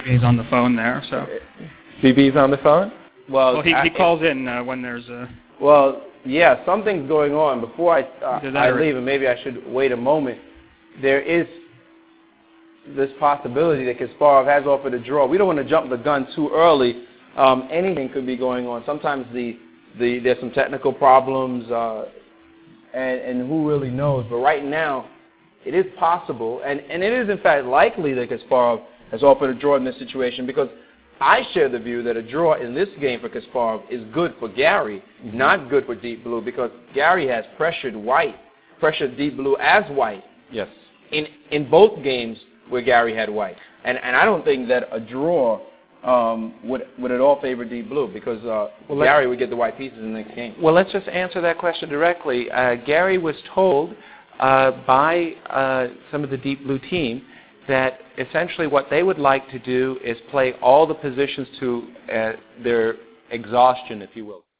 He's on the phone there, so. BB's on the phone? Well, he calls in when there's a... Well, yeah, something's going on. Before I leave, and maybe I should wait a moment, there is this possibility that Kasparov has offered a draw. We don't want to jump the gun too early. Anything could be going on. Sometimes there's some technical problems, and who really knows. But right now, it is possible, and it is in fact likely that Kasparov has offered a draw in this situation, because I share the view that a draw in this game for Kasparov is good for Gary, not good for Deep Blue, because Gary has pressured Deep Blue as white. Yes. In both games where Gary had white, and I don't think that a draw would at all favor Deep Blue, because Gary would get the white pieces in the next game. Well, let's just answer that question directly. Gary was told by some of the Deep Blue team that essentially what they would like to do is play all the positions to their exhaustion, if you will.